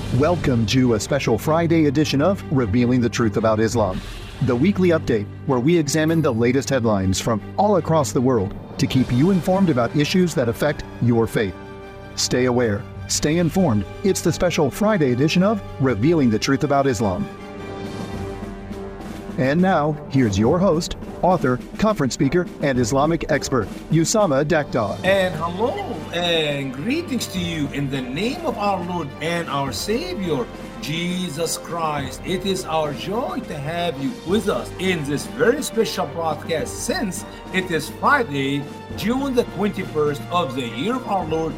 Welcome to a special Friday edition of Revealing the Truth About Islam, the weekly update where we examine the latest headlines from all across the world to keep you informed about issues that affect your faith. Stay aware, stay informed. It's the special Friday edition of Revealing the Truth About Islam. And now, here's your host, author, conference speaker, and Islamic expert, Usama Daktar. And hello and greetings to you in the name of our Lord and our Savior, Jesus Christ. It is our joy to have you with us in this very special broadcast since it is Friday, June the 21st of the year of our Lord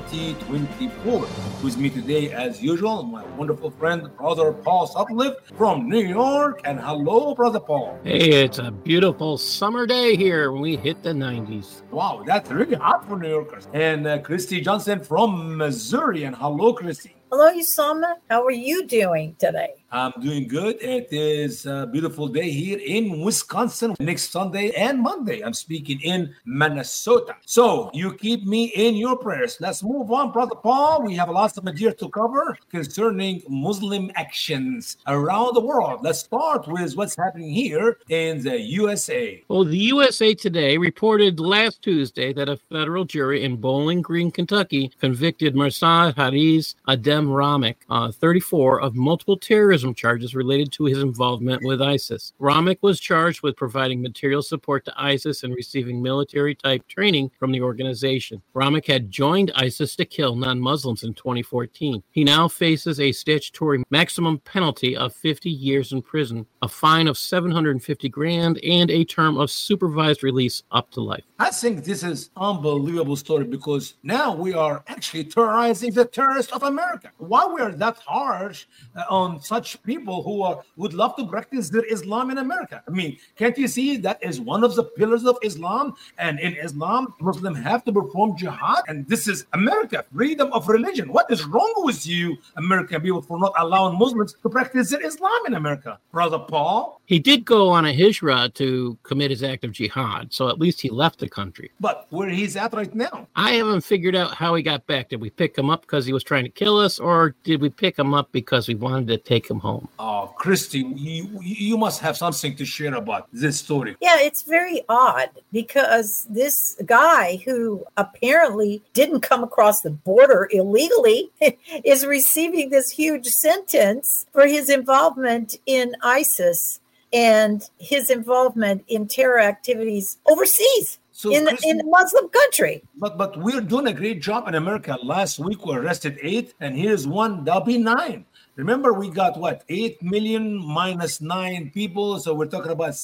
2024. With me today, as usual, my wonderful friend, Brother Paul Sutcliffe from New York. And hello, Brother Paul. Hey, it's a beautiful summer day here when we hit the 90s. Wow, that's really hot for New Yorkers. And Christy Johnson from Missouri. And hello, Christy. Hello, Usama. How are you doing today? I'm doing good. It is a beautiful day here in Wisconsin. Next Sunday and Monday, I'm speaking in Minnesota. So you keep me in your prayers. Let's move on, Brother Paul. We have lots of material to cover concerning Muslim actions around the world. Let's start with what's happening here in the USA. Well, the USA Today reported last Tuesday that a federal jury in Bowling Green, Kentucky, convicted Mirza Haris Adem Ramik, 34, of multiple terrorism charges related to his involvement with ISIS. Ramik was charged with providing material support to ISIS and receiving military-type training from the organization. Ramik had joined ISIS to kill non-Muslims in 2014. He now faces a statutory maximum penalty of 50 years in prison, a fine of $750,000, and a term of supervised release up to life. I think this is an unbelievable story because now we are actually terrorizing the terrorists of America. Why we are that harsh on such people who would love to practice their Islam in America? I mean, can't you see that is one of the pillars of Islam? And in Islam, Muslims have to perform jihad. And this is America, freedom of religion. What is wrong with you, American people, for not allowing Muslims to practice their Islam in America? Brother Paul? He did go on a hijrah to commit his act of jihad, so at least he left the country. But where he's at right now? I haven't figured out how he got back. Did we pick him up because he was trying to kill us, or did we pick him up because we wanted to take him home? Oh, Christy, you must have something to share about this story. Yeah, it's very odd because this guy who apparently didn't come across the border illegally is receiving this huge sentence for his involvement in ISIS and his involvement in terror activities overseas. So in a Muslim country. But we're doing a great job in America. Last week we arrested 8, and here's one, that'll be 9. Remember, we got 8 million minus 9 people. So we're talking about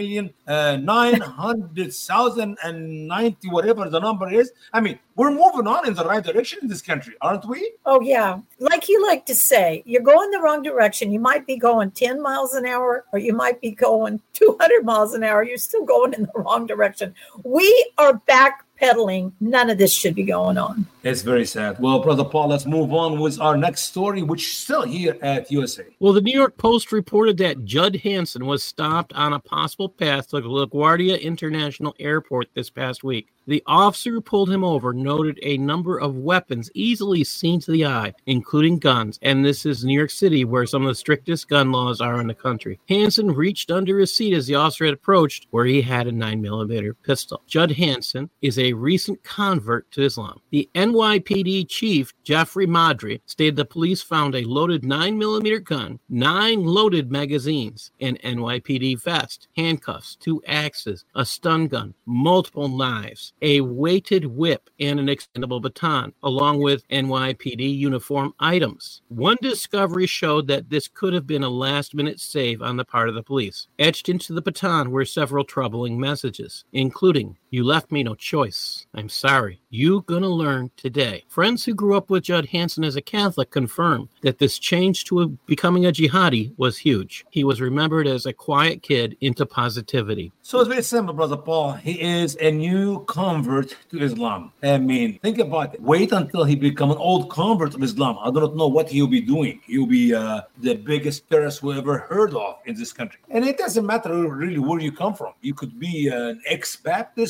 7,900,090, whatever the number is. I mean, we're moving on in the right direction in this country, aren't we? Oh, yeah. Like you like to say, you're going the wrong direction. You might be going 10 miles an hour, or you might be going 200 miles an hour. You're still going in the wrong direction. We are backpedaling. None of this should be going on. It's very sad. Well, Brother Paul, let's move on with our next story, which is still here at USA. Well, the New York Post reported that Judd Hansen was stopped on a possible path to LaGuardia International Airport this past week. The officer who pulled him over noted a number of weapons easily seen to the eye, including guns, and this is New York City, where some of the strictest gun laws are in the country. Hansen reached under his seat as the officer had approached, where he had a 9mm pistol. Judd Hansen is a recent convert to Islam. The NYPD chief, Jeffrey Madry, stated the police found a loaded 9mm gun, 9 loaded magazines, an NYPD vest, handcuffs, 2 axes, a stun gun, multiple knives, a weighted whip, and an extendable baton, along with NYPD uniform items. One discovery showed that this could have been a last-minute save on the part of the police. Etched into the baton were several troubling messages, including, "You left me no choice. I'm sorry. You gonna learn today." Friends who grew up with Judd Hansen as a Catholic confirmed that this change to becoming a jihadi was huge. He was remembered as a quiet kid into positivity. So it's very simple, Brother Paul. He is a new convert to Islam. I mean, think about it. Wait until he become an old convert of Islam. I do not know what he'll be doing. He'll be the biggest terrorist we ever heard of in this country. And it doesn't matter really where you come from. You could be an ex-Baptist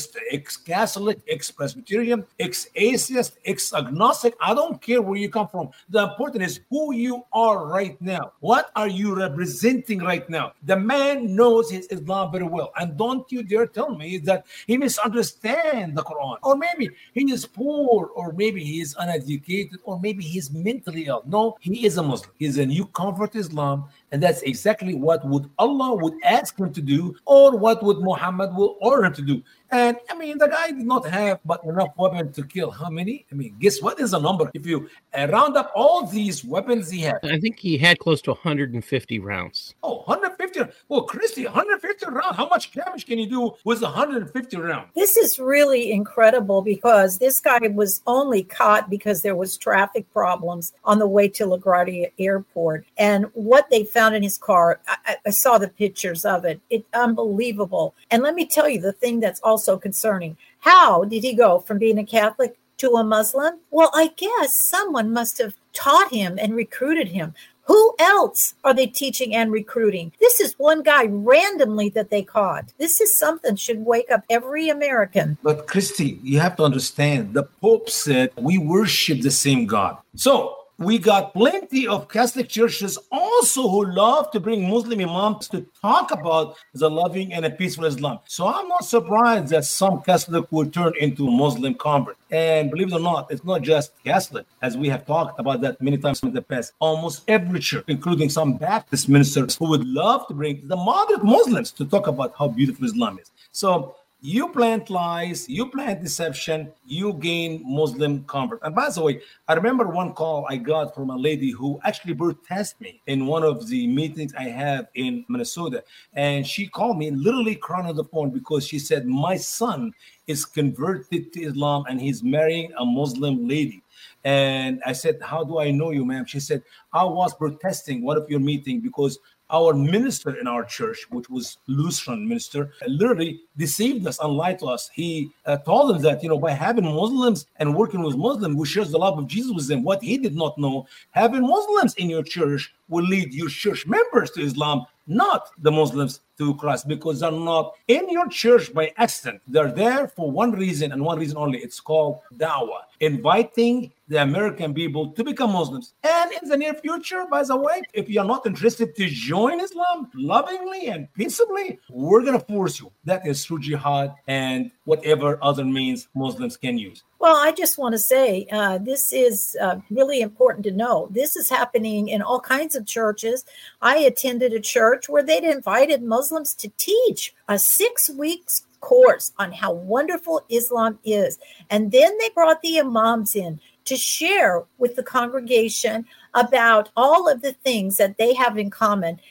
Baptist, ex-Catholic, ex-Presbyterian, ex-atheist, ex-agnostic. I don't care where you come from. The important is who you are right now. What are you representing right now? The man knows his Islam very well. And don't you dare tell me that he misunderstands the Quran. Or maybe he is poor, or maybe he is uneducated, or maybe he's mentally ill. No, he is a Muslim. He's a new convert to Islam. And that's exactly what would Allah would ask him to do, or what would Muhammad will order him to do. And I mean, the guy did not have but enough weapons to kill how many? I mean, guess what is the number? If you round up all these weapons he had. I think he had close to 150 rounds. Oh, 150. Well, Christy, 150 rounds. How much damage can you do with 150 rounds? This is really incredible because this guy was only caught because there was traffic problems on the way to LaGuardia Airport. And what they found in his car, I saw the pictures of it. It's unbelievable. And let me tell you the thing that's also concerning. How did he go from being a Catholic to a Muslim? Well, I guess someone must have taught him and recruited him. Who else are they teaching and recruiting? This is one guy randomly that they caught. This is something should wake up every American. But Christy, you have to understand, the Pope said we worship the same God. So we got plenty of Catholic churches also who love to bring Muslim imams to talk about the loving and a peaceful Islam. So I'm not surprised that some Catholic will turn into Muslim convert. And believe it or not, it's not just Catholic, as we have talked about that many times in the past. Almost every church, including some Baptist ministers who would love to bring the moderate Muslims to talk about how beautiful Islam is. So you plant lies, you plant deception, you gain Muslim convert. And by the way, I remember one call I got from a lady who actually protested me in one of the meetings I have in Minnesota. And she called me and literally crying on the phone because she said, my son is converted to Islam and he's marrying a Muslim lady. And I said, how do I know you, ma'am? She said, I was protesting one of your meetings because our minister in our church, which was Lutheran minister, literally deceived us and lied to us. He told them that, by having Muslims and working with Muslims, we share the love of Jesus with them. What he did not know, having Muslims in your church will lead your church members to Islam, not the Muslims to Christ, because they're not in your church by accident. They're there for one reason and one reason only. It's called da'wah, inviting the American people to become Muslims. And in the near future, by the way, if you're not interested to join Islam lovingly and peaceably, we're going to force you. That is through jihad and whatever other means Muslims can use. Well, I just want to say this is really important to know. This is happening in all kinds of churches. I attended a church where they'd invited Muslims to teach a 6 weeks course on how wonderful Islam is. And then they brought the imams in to share with the congregation about all of the things that they have in common.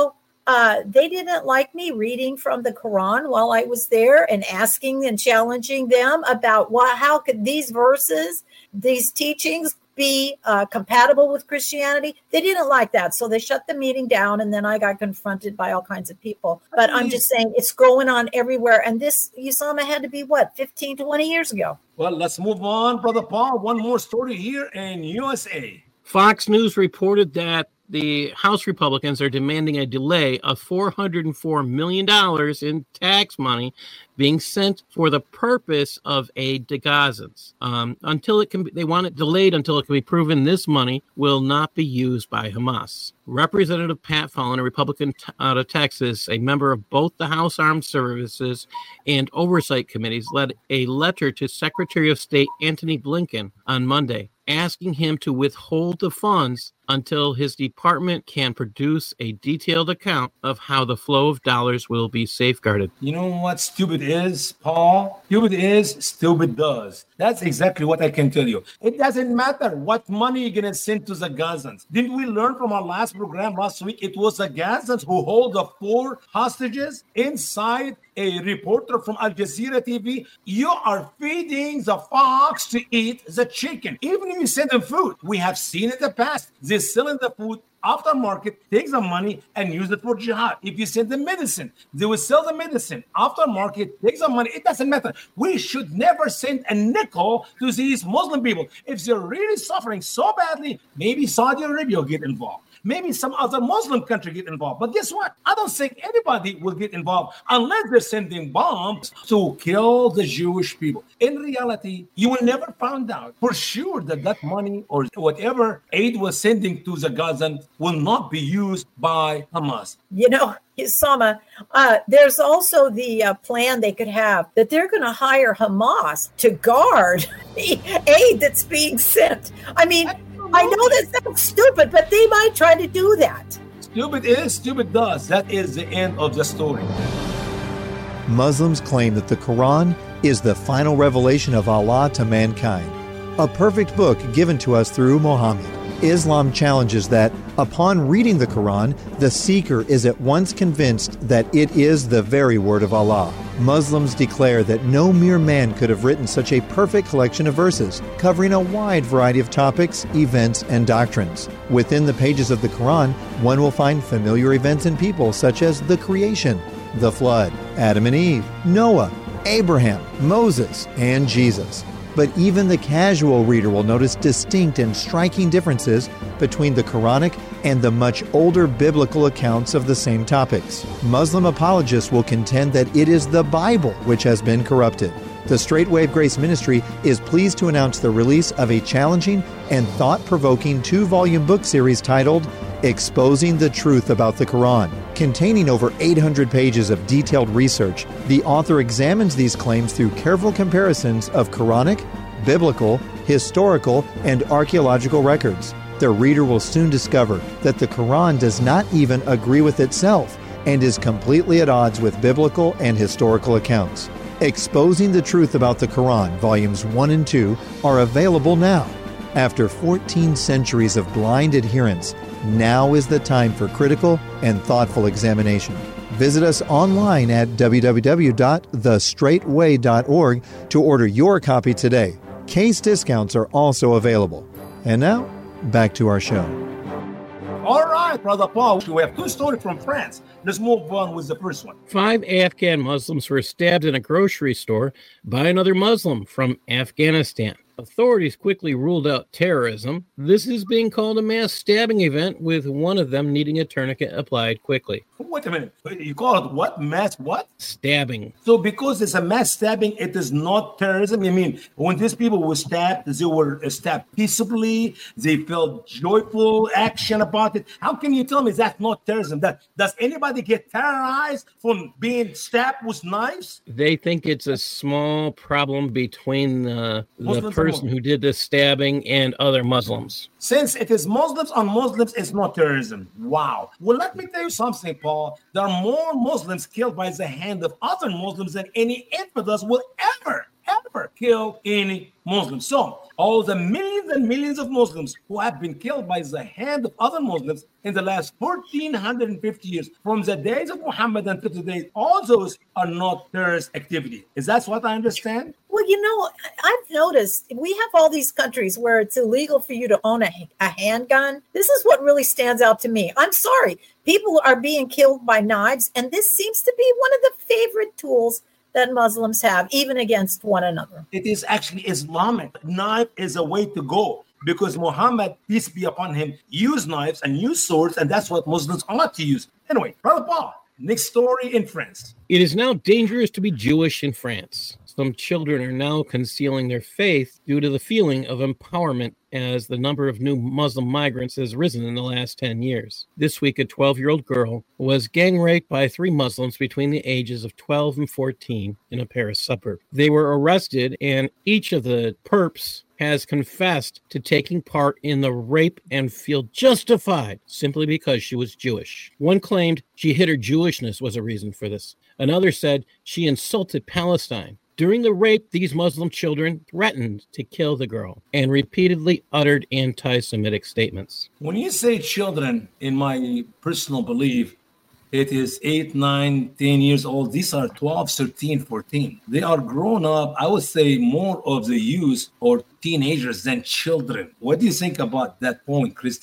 They didn't like me reading from the Quran while I was there and asking and challenging them about how could these verses, these teachings be compatible with Christianity. They didn't like that. So they shut the meeting down, and then I got confronted by all kinds of people. But I'm just saying it's going on everywhere. And this, Usama, had to be 15, 20 years ago. Well, let's move on, Brother Paul. One more story here in USA. Fox News reported that the House Republicans are demanding a delay of $404 million in tax money being sent for the purpose of aid to Gazans. They want it delayed until it can be proven this money will not be used by Hamas. Representative Pat Fallon, a Republican out of Texas, a member of both the House Armed Services and Oversight Committees, led a letter to Secretary of State Antony Blinken on Monday, asking him to withhold the funds until his department can produce a detailed account of how the flow of dollars will be safeguarded. You know what stupid is, Paul? Stupid is, stupid does. That's exactly what I can tell you. It doesn't matter what money you're going to send to the Gazans. Didn't we learn from our last program last week? It was the Gazans who hold the 4 hostages inside a reporter from Al Jazeera TV. You are feeding the fox to eat the chicken. Even if you send them food, we have seen in the past, they're selling the food Aftermarket takes the money and use it for jihad. If you send them medicine, they will sell the medicine. Aftermarket takes the money. It doesn't matter. We should never send a nickel to these Muslim people. If they're really suffering so badly, maybe Saudi Arabia will get involved. Maybe some other Muslim country get involved. But guess what? I don't think anybody will get involved unless they're sending bombs to kill the Jewish people. In reality, you will never find out for sure that that money or whatever aid was sending to the Gazans will not be used by Hamas. You know, Sama, there's also the plan they could have that they're going to hire Hamas to guard the aid that's being sent. I mean, I know that sounds stupid, but they might try to do that. Stupid is, stupid does. That is the end of the story. Muslims claim that the Quran is the final revelation of Allah to mankind, a perfect book given to us through Muhammad. Islam challenges that, upon reading the Quran, the seeker is at once convinced that it is the very word of Allah. Muslims declare that no mere man could have written such a perfect collection of verses, covering a wide variety of topics, events, and doctrines. Within the pages of the Quran, one will find familiar events and people such as the creation, the flood, Adam and Eve, Noah, Abraham, Moses, and Jesus. But even the casual reader will notice distinct and striking differences between the Quranic and the much older biblical accounts of the same topics. Muslim apologists will contend that it is the Bible which has been corrupted. The Straight Wave Grace Ministry is pleased to announce the release of a challenging and thought-provoking 2-volume book series titled Exposing the Truth About the Quran. Containing over 800 pages of detailed research, the author examines these claims through careful comparisons of Quranic, biblical, historical, and archaeological records. The reader will soon discover that the Quran does not even agree with itself and is completely at odds with biblical and historical accounts. Exposing the Truth About the Quran, Volumes 1 and 2, are available now. After 14 centuries of blind adherence, now is the time for critical and thoughtful examination. Visit us online at www.thestraightway.org to order your copy today. Case discounts are also available. And now, back to our show. All right, Brother Paul, we have 2 stories from France. Let's move on with the first one. 5 Afghan Muslims were stabbed in a grocery store by another Muslim from Afghanistan. Authorities quickly ruled out terrorism. This is being called a mass stabbing event, with one of them needing a tourniquet applied quickly. Wait a minute. You call it what? Mass what? Stabbing. So because it's a mass stabbing, it is not terrorism? I mean, when these people were stabbed, they were stabbed peaceably. They felt joyful action about it. How can you tell me that's not terrorism? Does anybody get terrorized from being stabbed with knives? They think it's a small problem between the person who did this stabbing and other Muslims. Since it is Muslims on Muslims, it's not terrorism. Wow. Well, let me tell you something, Paul. There are more Muslims killed by the hand of other Muslims than any infidels will ever kill any Muslim. So, all the millions and millions of Muslims who have been killed by the hand of other Muslims in the last 1,450 years, from the days of Muhammad until today, all those are not terrorist activity. Is that what I understand? Well, you know, I've noticed we have all these countries where it's illegal for you to own a handgun. This is what really stands out to me. I'm sorry. People are being killed by knives, and this seems to be one of the favorite tools that Muslims have, even against one another. It is actually Islamic. Knife is a way to go because Muhammad, peace be upon him, used knives and used swords, and that's what Muslims ought to use. Anyway, Brother Paul, next story in France. It is now dangerous to be Jewish in France. Some children are now concealing their faith due to the feeling of empowerment as the number of new Muslim migrants has risen in the last 10 years. This week, a 12-year-old girl was gang raped by 3 Muslims between the ages of 12 and 14 in a Paris suburb. They were arrested, and each of the perps has confessed to taking part in the rape and feel justified simply because she was Jewish. One claimed she hid her Jewishness was a reason for this. Another said she insulted Palestine. During the rape, these Muslim children threatened to kill the girl and repeatedly uttered anti-Semitic statements. When you say children, in my personal belief, it is 8, 9, 10 years old. These are 12, 13, 14. They are grown up, I would say, more of the youth or teenagers than children. What do you think about that point, Christy?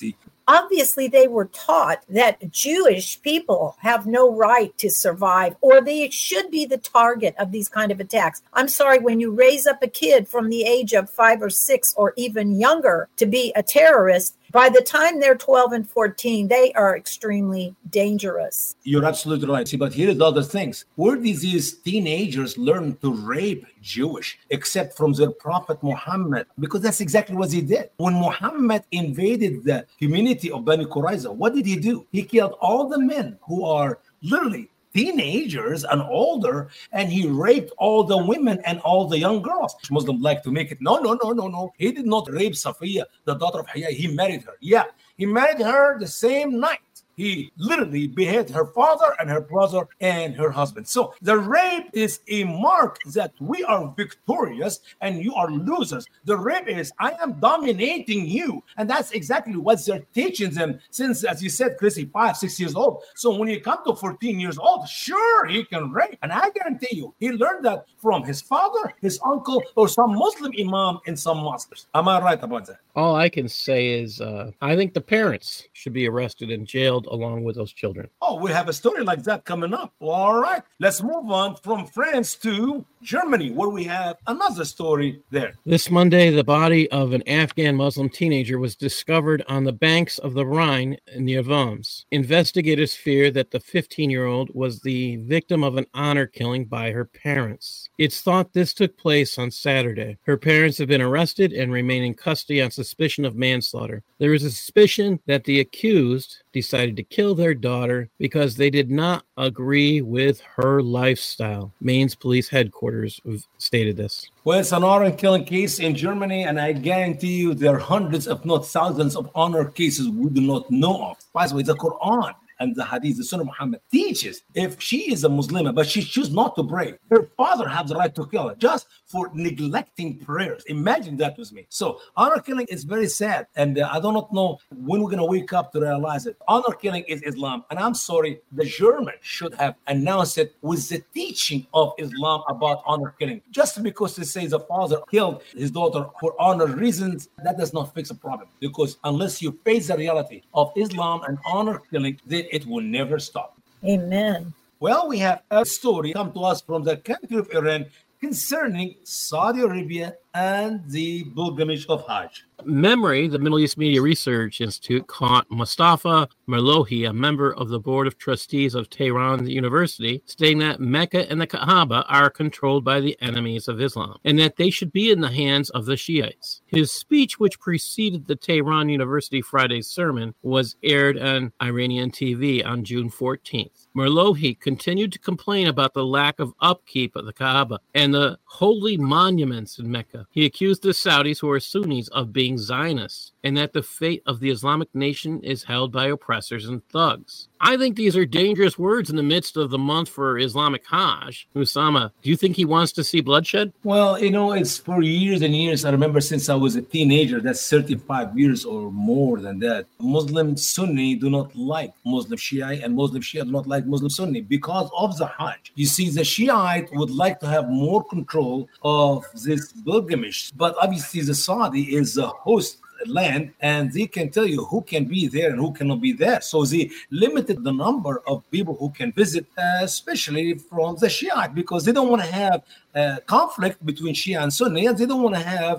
obviously they were taught that Jewish people have no right to survive, or they should be the target of these kind of attacks. I'm sorry, when you raise up a kid from the age of 5 or 6 or even younger to be a terrorist, by the time they're 12 and 14, they are extremely dangerous. You're absolutely right. See, but here is the other things. Where did these teenagers learn to rape Jewish, except from their prophet Muhammad? Because that's exactly what he did. When Muhammad invaded the community of Bani Qurayza, what did he do? He killed all the men who are literally teenagers and older, and he raped all the women and all the young girls. Muslims like to make it, no. He did not rape Safiya, the daughter of Hayy. He married her. Yeah, he married her the same night. He literally beheaded her father and her brother and her husband. So the rape is a mark that we are victorious and you are losers. The rape is, I am dominating you. And that's exactly what they're teaching them since, as you said, Chrissy, 5, 6 years old. So when you come to 14 years old, sure, he can rape. And I guarantee you, he learned that from his father, his uncle, or some Muslim imam in some mosques. Am I right about that? All I can say is I think the parents should be arrested and jailed along with those children. Oh, we have a story like that coming up. All right, let's move on from France to Germany, where we have another story there. This Monday, the body of an Afghan Muslim teenager was discovered on the banks of the Rhine near Worms. Investigators fear that the 15-year-old was the victim of an honor killing by her parents. It's thought this took place on Saturday. Her parents have been arrested and remain in custody on suspicion of manslaughter. There is a suspicion that the accused decided to kill their daughter because they did not agree with her lifestyle. Mainz police headquarters stated this. Well, it's an honor killing case in Germany, and I guarantee you there are hundreds, if not thousands, of honor cases we do not know of. By the way, the Quran and the Hadith, the Sunnah of Muhammad, teaches if she is a Muslimah, but she chooses not to pray, her father has the right to kill her just for neglecting prayers. Imagine that with me. So honor killing is very sad, and I do not know when we're going to wake up to realize it. Honor killing is Islam, and I'm sorry, the Germans should have announced it with the teaching of Islam about honor killing. Just because they say the father killed his daughter for honor reasons, that does not fix a problem, because unless you face the reality of Islam and honor killing, then it will never stop. Amen. Well, we have a story come to us from the country of Iran concerning Saudi Arabia and the pilgrimage of Hajj. Memory, the Middle East Media Research Institute, caught Mustafa Merlohi, a member of the Board of Trustees of Tehran University, stating that Mecca and the Kaaba are controlled by the enemies of Islam and that they should be in the hands of the Shiites. His speech, which preceded the Tehran University Friday's sermon, was aired on Iranian TV on June 14th. Merlohi continued to complain about the lack of upkeep of the Kaaba and the holy monuments in Mecca. He accused the Saudis, who are Sunnis, of being Zionists, and that the fate of the Islamic nation is held by oppressors and thugs. I think these are dangerous words in the midst of the month for Islamic Hajj. Usama, do you think he wants to see bloodshed? Well, you know, it's for years and years. I remember since I was a teenager, that's 35 years or more than that. Muslim Sunni do not like Muslim Shiite, and Muslim Shia do not like Muslim Sunni because of the Hajj. You see, the Shiite would like to have more control of this pilgrimage, but obviously the Saudi is a host land, and they can tell you who can be there and who cannot be there. So they limited the number of people who can visit, especially from the Shiite, because they don't want to have conflict between Shia and Sunni, and they don't want to have,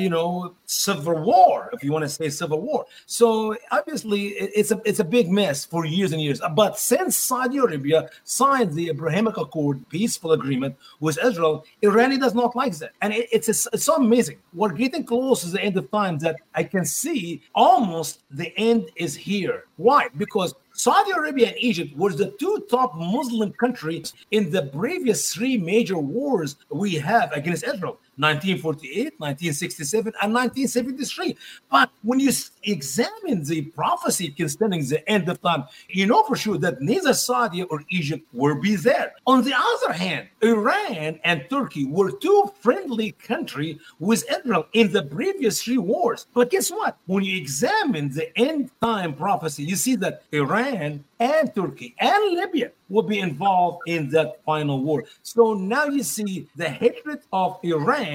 civil war, if you want to say civil war. So obviously, it's a big mess for years and years. But since Saudi Arabia signed the Abrahamic Accord peaceful agreement with Israel, Iran does not like that. And it's so amazing. We're getting close to the end of time that I can see almost the end is here. Why? Because Saudi Arabia and Egypt were the two top Muslim countries in the previous three major wars we have against Israel. 1948, 1967, and 1973. But when you examine the prophecy concerning the end of time, you know for sure that neither Saudi or Egypt will be there. On the other hand, Iran and Turkey were two friendly countries with Israel in the previous three wars. But guess what? When you examine the end time prophecy, you see that Iran and Turkey and Libya will be involved in that final war. So now you see the hatred of Iran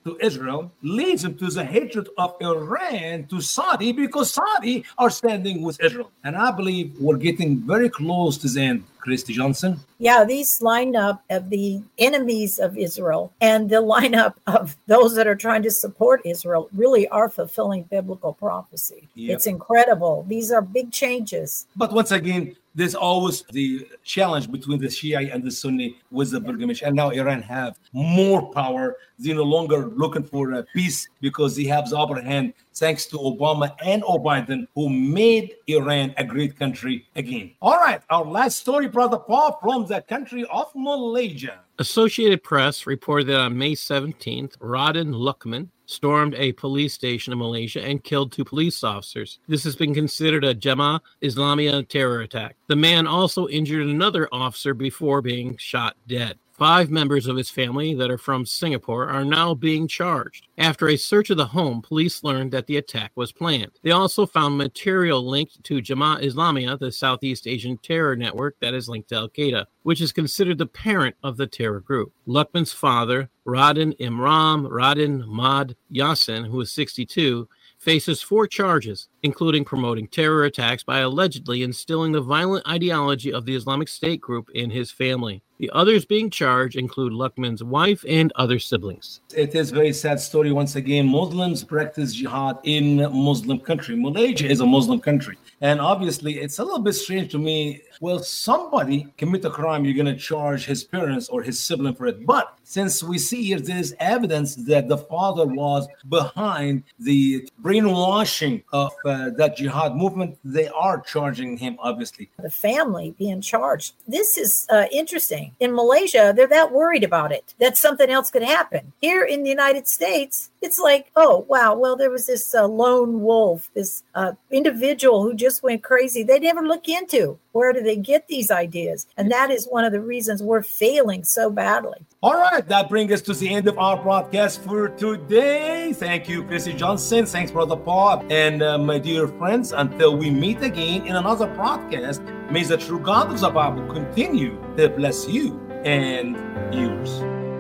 to Israel leads him to the hatred of Iran to Saudi, because Saudi are standing with Israel. And I believe we're getting very close to the end, Christy Johnson. Yeah, these lineup of the enemies of Israel and the lineup of those that are trying to support Israel really are fulfilling biblical prophecy. Yep. It's incredible. These are big changes. But once again, there's always the challenge between the Shia and the Sunni with the Gilgamesh. And now Iran have more power. They're no longer looking for peace because they have the upper hand thanks to Obama and Biden, who made Iran a great country again. All right, our last story, Brother Paul, from the country of Malaysia. Associated Press reported that on May 17th, Radin Luqman stormed a police station in Malaysia and killed 2 police officers. This has been considered a Jemaah Islamiyah terror attack. The man also injured another officer before being shot dead. 5 members of his family that are from Singapore are now being charged. After a search of the home, police learned that the attack was planned. They also found material linked to Jemaah Islamiyah, the Southeast Asian terror network that is linked to Al-Qaeda, which is considered the parent of the terror group. Luqman's father, Radin Imran Radin Mad Yassin, who is 62, faces 4 charges, including promoting terror attacks by allegedly instilling the violent ideology of the Islamic State group in his family. The others being charged include Luqman's wife and other siblings. It is a very sad story. Once again, Muslims practice jihad in Muslim country. Malaysia is a Muslim country. And obviously, it's a little bit strange to me. Well, somebody commit a crime, you're going to charge his parents or his sibling for it. But since we see here, there is evidence that the father was behind the brainwashing of that jihad movement, they are charging him, obviously. The family being charged. This is interesting. In Malaysia, they're that worried about it, that something else could happen. Here in the United States, it's like, oh, wow, well, there was this lone wolf, this individual who just went crazy. They never look into where do they get these ideas. And that is one of the reasons we're failing so badly. All right, that brings us to the end of our broadcast for today. Thank you, Christy Johnson. Thanks, Brother Paul. And my dear friends, until we meet again in another broadcast, may the true God of the Bible continue to bless you and yours.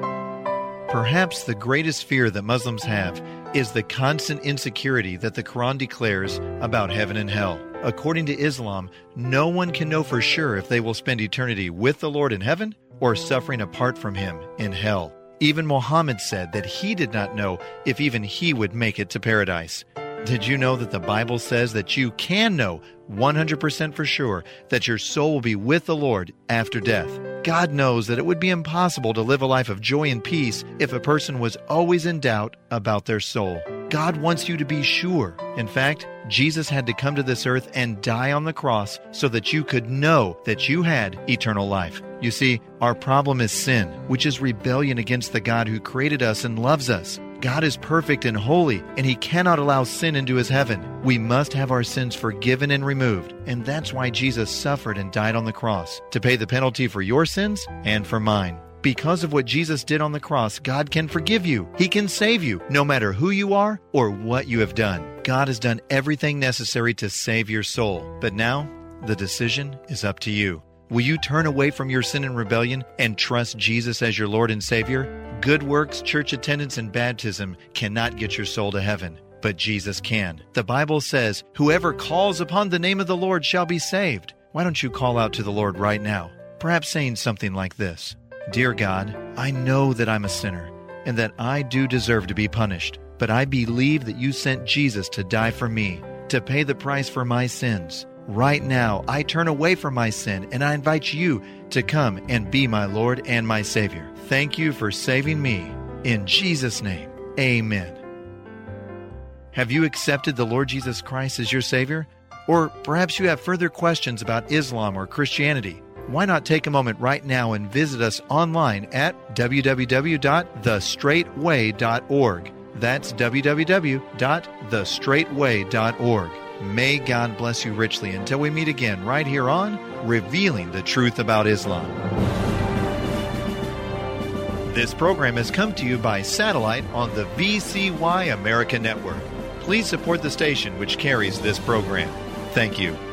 Perhaps the greatest fear that Muslims have is the constant insecurity that the Quran declares about heaven and hell. According to Islam, no one can know for sure if they will spend eternity with the Lord in heaven or suffering apart from Him in hell. Even Muhammad said that he did not know if even he would make it to paradise. Did you know that the Bible says that you can know 100% for sure that your soul will be with the Lord after death? God knows that it would be impossible to live a life of joy and peace if a person was always in doubt about their soul. God wants you to be sure. In fact, Jesus had to come to this earth and die on the cross so that you could know that you had eternal life. You see, our problem is sin, which is rebellion against the God who created us and loves us. God is perfect and holy, and He cannot allow sin into His heaven. We must have our sins forgiven and removed, and that's why Jesus suffered and died on the cross, to pay the penalty for your sins and for mine. Because of what Jesus did on the cross, God can forgive you. He can save you, no matter who you are or what you have done. God has done everything necessary to save your soul. But now, the decision is up to you. Will you turn away from your sin and rebellion and trust Jesus as your Lord and Savior? Good works, church attendance, and baptism cannot get your soul to heaven, but Jesus can. The Bible says, "Whoever calls upon the name of the Lord shall be saved." Why don't you call out to the Lord right now? Perhaps saying something like this: Dear God, I know that I'm a sinner and that I do deserve to be punished, but I believe that you sent Jesus to die for me, to pay the price for my sins. Right now, I turn away from my sin and I invite you to come and be my Lord and my Savior. Thank you for saving me. In Jesus' name, amen. Have you accepted the Lord Jesus Christ as your Savior? Or perhaps you have further questions about Islam or Christianity. Why not take a moment right now and visit us online at www.thestraightway.org. That's www.thestraightway.org. May God bless you richly until we meet again right here on Revealing the Truth About Islam. This program has come to you by satellite on the VCY America Network. Please support the station which carries this program. Thank you.